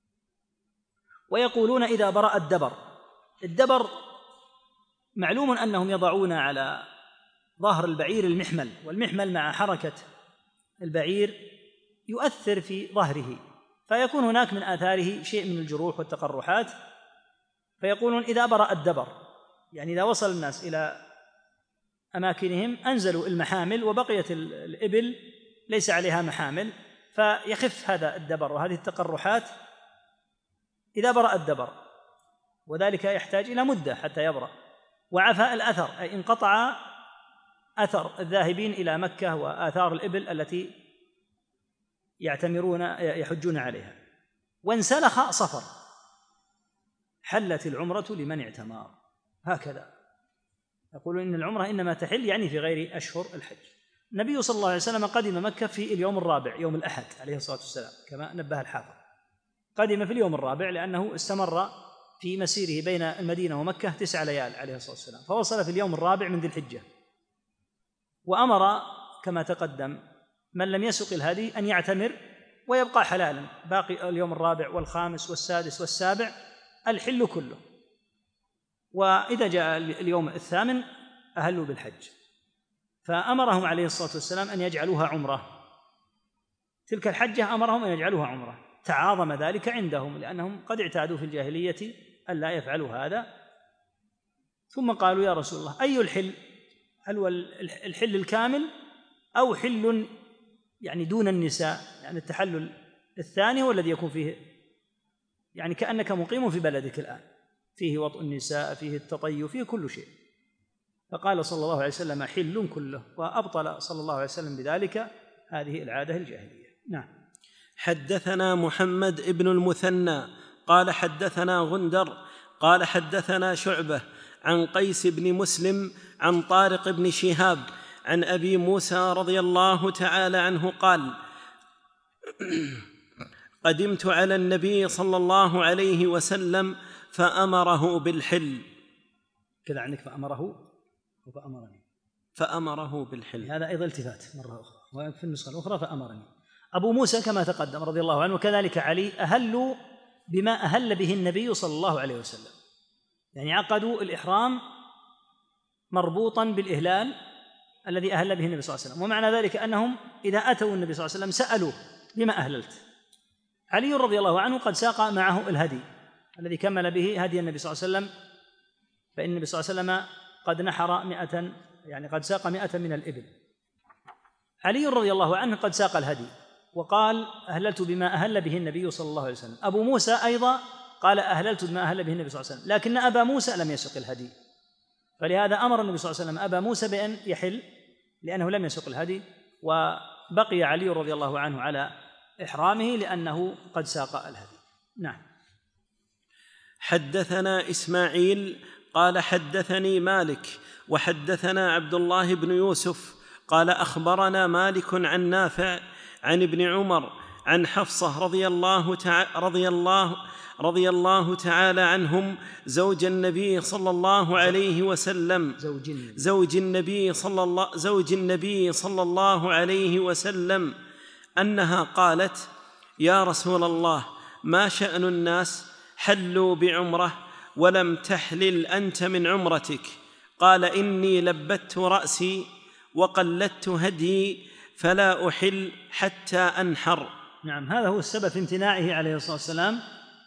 ويقولون إذا برأ الدبر، الدبر معلوم أنهم يضعون على ظهر البعير المحمل، والمحمل مع حركة البعير يؤثر في ظهره، فيكون هناك من آثاره شيء من الجروح والتقرحات. فيقولون إذا برأ الدبر، يعني إذا وصل الناس إلى أماكنهم أنزلوا المحامل وبقيت الإبل ليس عليها محامل، فيخف هذا الدبر وهذه التقرحات إذا برأ الدبر، وذلك يحتاج إلى مدة حتى يبرأ. وعفى الأثر أي انقطع أثر الذاهبين إلى مكة وآثار الإبل التي يعتمرون يحجون عليها. وانسلخ صفر حلت العمرة لمن اعتمر. هكذا يقولون إن العمرة إنما تحل يعني في غير أشهر الحج. النبي صلى الله عليه وسلم قدم مكة في اليوم الرابع يوم الأحد عليه الصلاة والسلام كما نبه الحافظ، قدم في اليوم الرابع لأنه استمر في مسيره بين المدينة ومكة تسع ليال عليه الصلاة والسلام، فوصل في اليوم الرابع من ذي الحجة. وأمر كما تقدم من لم يسق الهدي أن يعتمر ويبقى حلالا باقي اليوم الرابع والخامس والسادس والسابع الحل كله. وإذا جاء اليوم الثامن أهلوا بالحج، فأمرهم عليه الصلاة والسلام أن يجعلوها عمرة. تلك الحجة أمرهم أن يجعلوها عمرة، تعاظم ذلك عندهم لأنهم قد اعتادوا في الجاهلية أن لا يفعلوا هذا. ثم قالوا يا رسول الله أي الحل؟ هل هو الحل الكامل أو حل يعني دون النساء؟ يعني التحلل الثاني هو الذي يكون فيه يعني كأنك مقيم في بلدك الآن، فيه وطء النساء، فيه التطيب، فيه كل شيء. فقال صلى الله عليه وسلم حل كله، وأبطل صلى الله عليه وسلم بذلك هذه العادة الجاهلية. نعم. حدثنا محمد ابن المثنى قال حدثنا غندر قال حدثنا شعبة عن قيس بن مسلم عن طارق بن شهاب عن أبي موسى رضي الله تعالى عنه قال قدمت على النبي صلى الله عليه وسلم فأمره بالحل. كذا عندك فأمره وفأمرني، فأمره بالحل، هذا أيضا التفات مرة أخرى، وفي النسخة الأخرى فأمرني. أبو موسى كما تقدم رضي الله عنه وكذلك علي أهلوا بما أهل به النبي صلى الله عليه وسلم، يعني عقدوا الإحرام مربوطا بالإهلال الذي أهل به النبي صلى الله عليه وسلم. ومعنى ذلك أنهم إذا أتوا النبي صلى الله عليه وسلم سألوه بما أهللت. علي رضي الله عنه قد ساق معه الهدي الذي كمل به هدي النبي صلى الله عليه وسلم، فإن النبي صلى الله عليه وسلم قد نحر مئة، يعني قد ساق مئة من الإبل. علي رضي الله عنه قد ساق الهدي وقال أهللت بما أهل به النبي صلى الله عليه وسلم. أبو موسى أيضا قال أهللت بما أهل به النبي صلى الله عليه وسلم، لكن أبا موسى لم يسق الهدي، فلهذا أمر النبي صلى الله عليه وسلم أبا موسى بأن يحل لأنه لم يسق الهدي، وبقي علي رضي الله عنه على إحرامه لأنه قد ساق الهدي. نعم. حدثنا إسماعيل قال حدثني مالك وحدثنا عبد الله بن يوسف قال أخبرنا مالك عن نافع عن ابن عمر عن حفصة رضي الله تعالى رضي الله رضي الله تعالى عنهم زوج النبي صلى الله عليه وسلم زوج زوج النبي صلى الله زوج النبي صلى الله عليه وسلم أنها قالت يا رسول الله ما شأن الناس حلوا بعمرة ولم تحلل أنت من عمرتك؟ قال إني لبت رأسي وقلدت هدي فلا أحل حتى أنحر. نعم، هذا هو السبب في امتناعه عليه الصلاة والسلام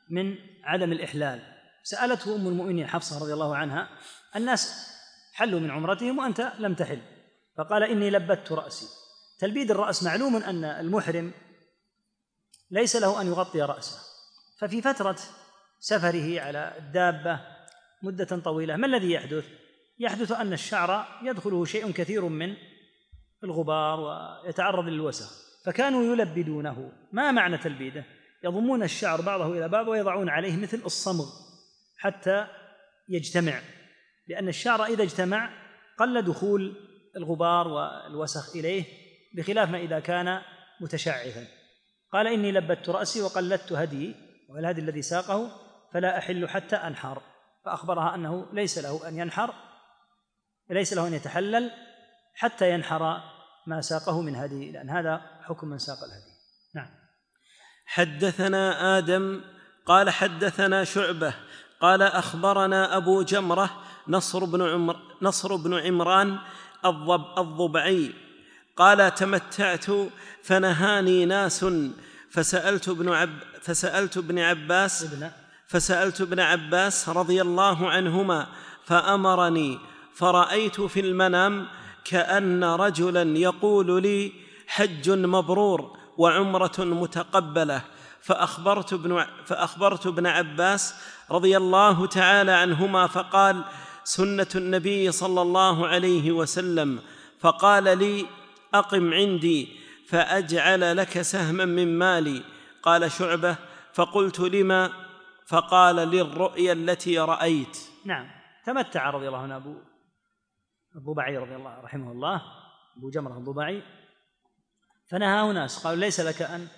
من عدم الإحلال. سألته أم المؤمنين حفصة رضي الله عنها: الناس حلوا من عمرتهم وأنت لم تحل، فقال: إني لبدت رأسي. تلبيد الرأس معلوم أن المحرم ليس له أن يغطي رأسه، ففي فترة سفره على الدابة مدة طويلة ما الذي يحدث؟ يحدث أن الشعر يدخله شيء كثير من الغبار ويتعرض للوسخ، فكانوا يلبدونه. ما معنى تلبيده؟ يضمون الشعر بعضه إلى بعض ويضعون عليه مثل الصمغ حتى يجتمع، لأن الشعر إذا اجتمع قل دخول الغبار والوسخ إليه، بخلاف ما إذا كان متشعثا. قال: إني لبدت رأسي وقلدت هدي، والهدي الذي ساقه، فلا أحل حتى أنحر. فأخبرها أنه ليس له أن ينحر، ليس له أن يتحلل حتى ينحر ما ساقه من هدي، لأن هذا حكم من ساق الهدي. نعم. حدثنا آدم قال حدثنا شعبة قال أخبرنا أبو جمرة نصر بن عمر نصر بن عمران الضب الضبعي قال: تمتعت فنهاني ناس فسألت ابن عب فسألت ابن عباس ابن فسألت ابن عباس رضي الله عنهما فأمرني، فرأيت في المنام كأن رجلا يقول لي: حج مبرور وعمرة متقبلة. فأخبرت ابن, فأخبرت ابن عباس رضي الله تعالى عنهما فقال: سنة النبي صلى الله عليه وسلم. فقال لي: أقم عندي فأجعل لك سهما من مالي. قال شعبة: فقلت: لما؟ فقال: للرؤيا التي رأيت. نعم. تمتع رضي الله عنه أبو الضبعي رضي الله رحمه الله أبو جمرة الضبعي، فنهاه ناس قالوا: ليس لك أن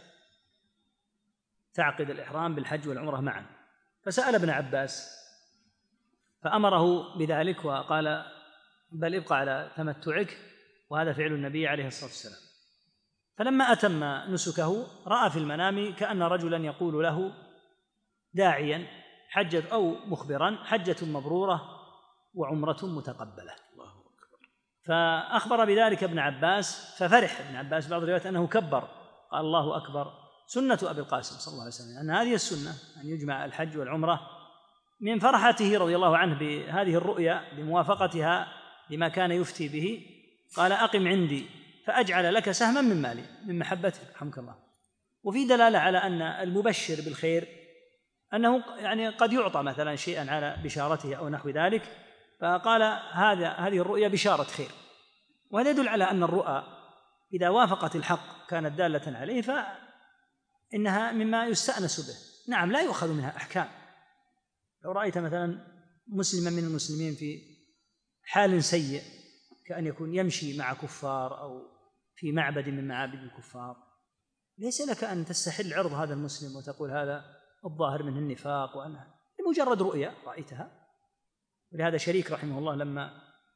تعقد الإحرام بالحج والعمرة معا. فسأل ابن عباس فأمره بذلك وقال: بل ابقى على تمتعك، وهذا فعل النبي عليه الصلاة والسلام. فلما أتم نسكه رأى في المنام كأن رجلا يقول له داعيا حجة أو مخبرا: حجة مبرورة وعمرة متقبلة. فأخبر بذلك ابن عباس، ففرح ابن عباس بعض الروايات أنه كبر، قال: الله أكبر، سنة أبي القاسم صلى الله عليه وسلم أن هذه السنة أن يجمع الحج والعمرة. من فرحته رضي الله عنه بهذه الرؤيا بموافقتها لما كان يفتي به قال: أقم عندي فأجعل لك سهما من مالي، من محبته رحمك الله. وفي دلالة على أن المبشر بالخير أنه يعني قد يعطى مثلا شيئا على بشارته أو نحو ذلك، فقال: هذا هذه الرؤيا بشارة خير. وهذا يدل على أن الرؤى إذا وافقت الحق كانت دالة عليه فإنها مما يستأنس به. نعم، لا يؤخذ منها أحكام. لو رأيت مثلا مسلما من المسلمين في حال سيء كأن يكون يمشي مع كفار أو في معبد من معابد الكفار، ليس لك أن تستحل عرض هذا المسلم وتقول هذا الظاهر منه النفاق، وأنها لمجرد رؤيا رأيتها. ولهذا شريك رحمه الله لما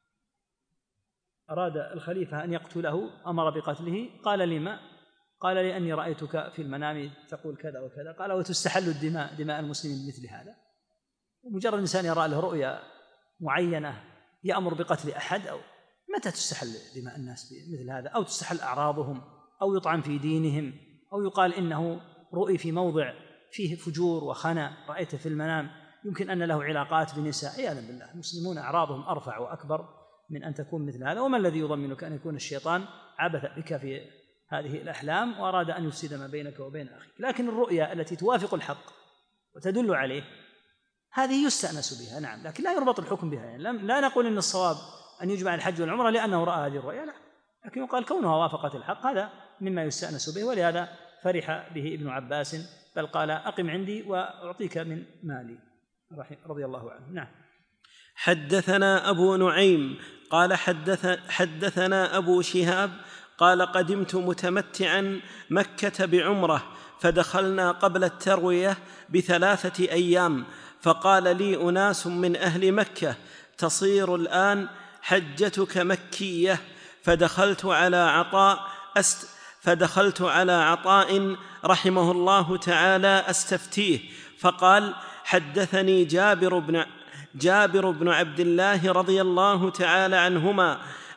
أراد الخليفة أن يقتله أمر بقتله، قال: لما؟ قال: لأني رأيتك في المنام تقول كذا وكذا. قال: وتستحل الدماء دماء المسلمين بمثل هذا؟ ومجرد إنسان يرى له رؤيا معينة يأمر بقتل أحد، أو متى تستحل دماء الناس بمثل هذا؟ أو تستحل أعراضهم، أو يطعن في دينهم، أو يقال إنه رؤي في موضع فيه فجور وخنا رأيته في المنام يمكن أن له علاقات بنساء. عياذا بالله، المسلمون أعراضهم أرفع وأكبر من أن تكون مثل هذا. وما الذي يضمنك أن يكون الشيطان عبث بك في هذه الأحلام وأراد أن يفسد ما بينك وبين أخيك؟ لكن الرؤيا التي توافق الحق وتدل عليه هذه يستأنس بها، نعم، لكن لا يربط الحكم بها. يعني لا نقول إن الصواب أن يجمع الحج والعمرة لأنه رأى هذه الرؤيا، لا، لكن يقال كونها وافقت الحق هذا مما يستأنس به. ولهذا فرح به ابن عباس، بل قال: أقم عندي وأعطيك من مالي رضي الله عنه. نعم. حدثنا أبو نعيم قال حدث حدثنا أبو شهاب قال: قدمت متمتعا مكة بعمرة، فدخلنا قبل التروية بثلاثة أيام، فقال لي أناس من أهل مكة: تصير الآن حجتك مكية. فدخلت على عطاء أست فدخلت على عطاء رحمه الله تعالى أستفتيه، فقال: حدثني جابر بن جابر بن عبد الله رضي الله تعالى عنهما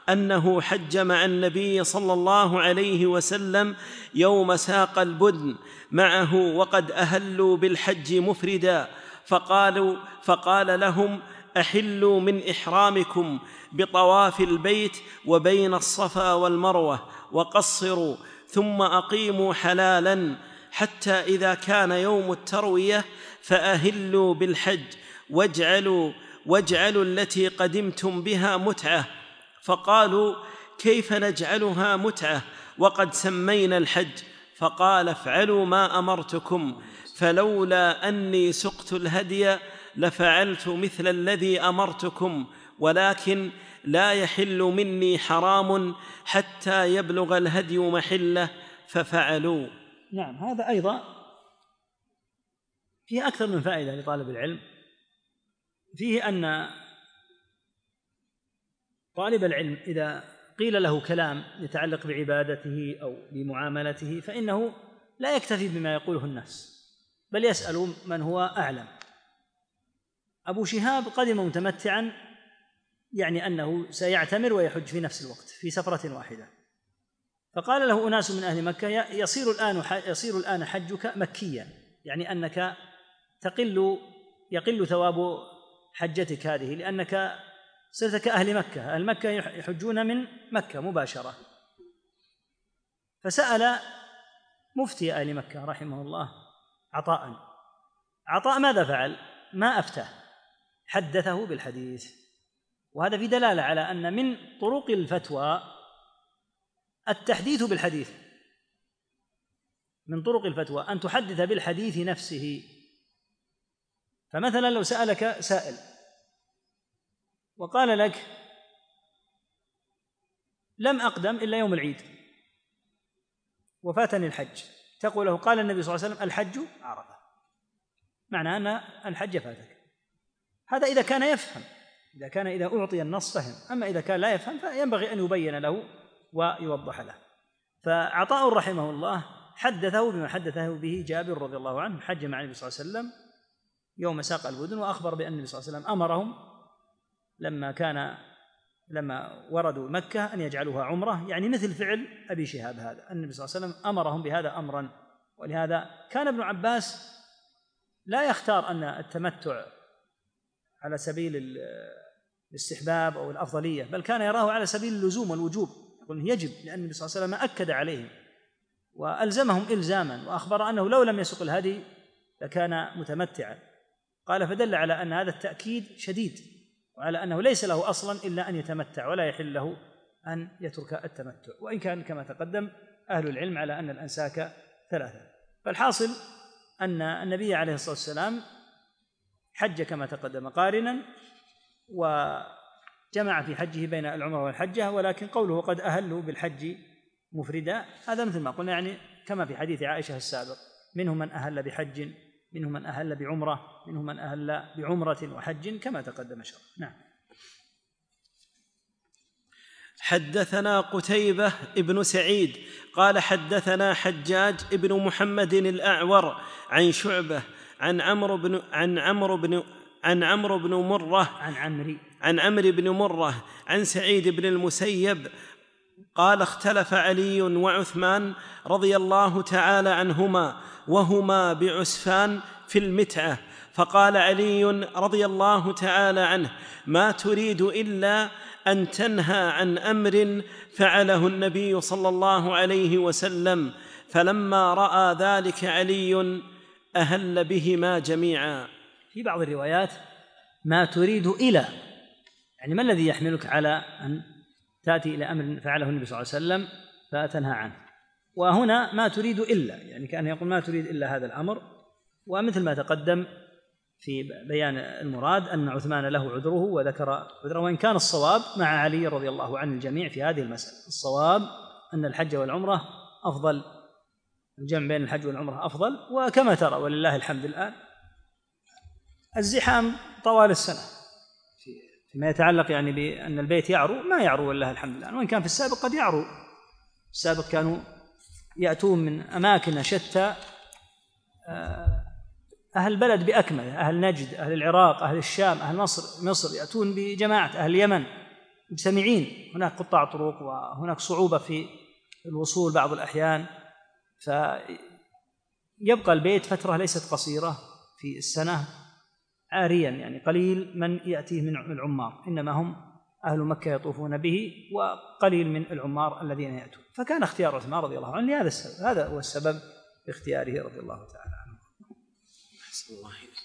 أنه حج مع النبي صلى الله عليه وسلم يوم ساق البدن معه وقد أهلوا بالحج مفردا، فقالوا فقال لهم: أحلوا من إحرامكم بطواف البيت وبين الصفا والمروة وقصروا، ثم أقيموا حلالا حتى إذا كان يوم التروية فأهلوا بالحج واجعلوا, واجعلوا التي قدمتم بها متعة. فقالوا: كيف نجعلها متعة وقد سمينا الحج؟ فقال: افعلوا ما أمرتكم، فلولا أني سقت الهدي لفعلت مثل الذي أمرتكم، ولكن لا يحل مني حرام حتى يبلغ الهدي محله، ففعلوا. نعم، هذا أيضا فيه أكثر من فائدة لطالب العلم. فيه أن طالب العلم إذا قيل له كلام يتعلق بعبادته أو بمعاملته فإنه لا يكتفي بما يقوله الناس، بل يسأل من هو أعلم. أبو شهاب قدم متمتعا، يعني أنه سيعتمر ويحج في نفس الوقت في سفرة واحدة، فقال له أناس من أهل مكة: يصير الآن يصير الآن حجك مكيا، يعني أنك تقل يقل ثواب حجتك هذه، لأنك صرت كأهل مكة. أهل مكة يحجون من مكة مباشرة. فسأل مفتي أهل مكة رحمه الله عطاء. عطاء ماذا فعل؟ ما أفتاه، حدثه بالحديث. وهذا في دلالة على أن من طرق الفتوى التحديث بالحديث، من طرق الفتوى أن تحدث بالحديث نفسه. فمثلا لو سألك سائل وقال لك: لم أقدم إلا يوم العيد وفاتني الحج، تقول له: قال النبي صلى الله عليه وسلم: الحج عرفة، معنى أن الحج فاتك. هذا إذا كان يفهم، إذا كان إذا أعطي النص فهم. أما إذا كان لا يفهم فينبغي أن يبين له ويوضح له. فعطاء رحمه الله حدثه بما حدثه به جابر رضي الله عنه: حج مع النبي صلى الله عليه وسلم يوم ساق البدن، وأخبر بأن النبي صلى الله عليه وسلم أمرهم لما كان لما وردوا مكة أن يجعلوها عمرة، يعني مثل فعل أبي شهاب هذا. النبي صلى الله عليه وسلم أمرهم بهذا أمرا. ولهذا كان ابن عباس لا يختار أن التمتع على سبيل الاستحباب أو الأفضلية، بل كان يراه على سبيل اللزوم والوجوب، يقول يجب، لأن النبي صلى الله عليه وسلم أكد عليهم وألزمهم إلزاما، وأخبر أنه لو لم يسق الهدي لكان متمتعا. قال: فدل على أن هذا التأكيد شديد، وعلى أنه ليس له أصلا إلا أن يتمتع، ولا يحل له أن يترك التمتع، وإن كان كما تقدم أهل العلم على أن الأنساك ثلاثة. فالحاصل أن النبي عليه الصلاة والسلام حج كما تقدم قارنا، وجمع في حجه بين العمرة والحجة، ولكن قوله قد أهلوا بالحج مفردا هذا مثل ما قلنا، يعني كما في حديث عائشة السابق: منهم من أهل بحج، منهم من أهل بعمرة، منهم من أهل بعمرة وحج، كما تقدم شرح. نعم. حدثنا قتيبة ابن سعيد قال حدثنا حجاج ابن محمد الأعور عن شعبة عن عمرو بن عن عمرو بن عن عمرو بن مرة عن عمري عن عمرو بن مرة عن سعيد بن المسيب قال: اختلف علي وعثمان رضي الله تعالى عنهما وهما بعسفان في المتعة، فقال علي رضي الله تعالى عنه: ما تريد إلا أن تنهى عن أمر فعله النبي صلى الله عليه وسلم. فلما رأى ذلك علي أهل بهما جميعا. في بعض الروايات: ما تريد إلى، يعني ما الذي يحملك على أن تأتي إلى أمر فعله النبي صلى الله عليه وسلم فتنهى عنه؟ وهنا ما تريد إلا، يعني كأنه يقول ما تريد إلا هذا الأمر. ومثل ما تقدم في بيان المراد أن عثمان له عذره وذكر عذره، وإن كان الصواب مع علي رضي الله عن الجميع في هذه المسألة. الصواب أن الحج والعمرة أفضل، الجمع بين الحج والعمرة أفضل. وكما ترى ولله الحمد الآن الزحام طوال السنة فيما يتعلق يعني بأن البيت يعرو، ما يعرو ولله الحمد الآن، وإن كان في السابق قد يعرو. السابق كانوا يأتون من أماكن شتى، أهل البلد بأكمله، أهل نجد، أهل العراق، أهل الشام، أهل مصر مصر يأتون بجماعة، أهل اليمن مجتمعين، هناك قطاع طرق وهناك صعوبة في الوصول بعض الأحيان، فيبقى البيت فترة ليست قصيرة في السنة عاريا، يعني قليل من يأتيه من العمار، إنما هم أهل مكة يطوفون به وقليل من العمار الذين يأتون. فكان اختيار عثمان رضي الله عنه لهذا السبب، هذا هو السبب في اختياره رضي الله تعالى عنه.